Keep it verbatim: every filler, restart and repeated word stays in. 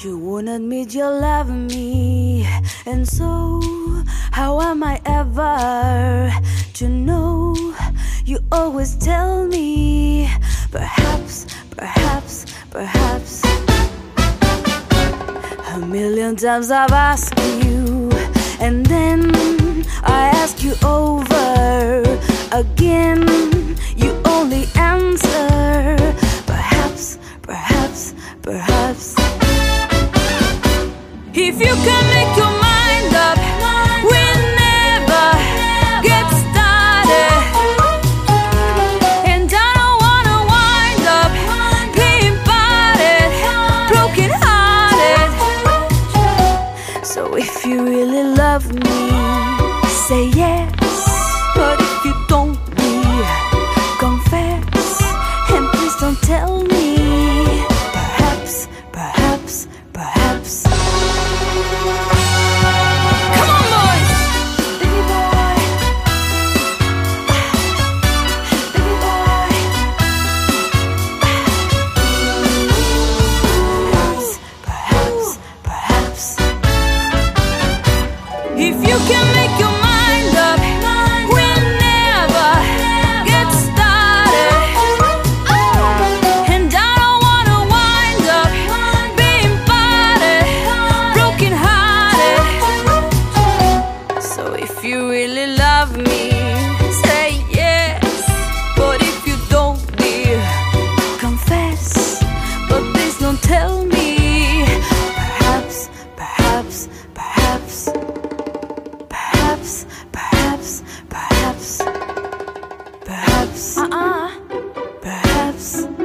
You won't admit you love me, and so how am I ever to know? You always tell me, perhaps, perhaps, perhaps. A million times I've asked you, and then I ask you over again. You only answer, perhaps, perhaps, perhaps. If you can make your mind up, we'll never get started. And I don't wanna wind up being parted, broken hearted. So if you really love me, say yes. But if you don't, be confess, and please don't tell me, perhaps, perhaps, perhaps. If you can make your mind up, we'll never get started. And I don't wanna wind up being parted, broken hearted. So if you really love me, say yes. But if you don't, dear, confess. But please don't tell me, perhaps, perhaps, perhaps. Perhaps, perhaps, perhaps, perhaps, uh-uh, perhaps.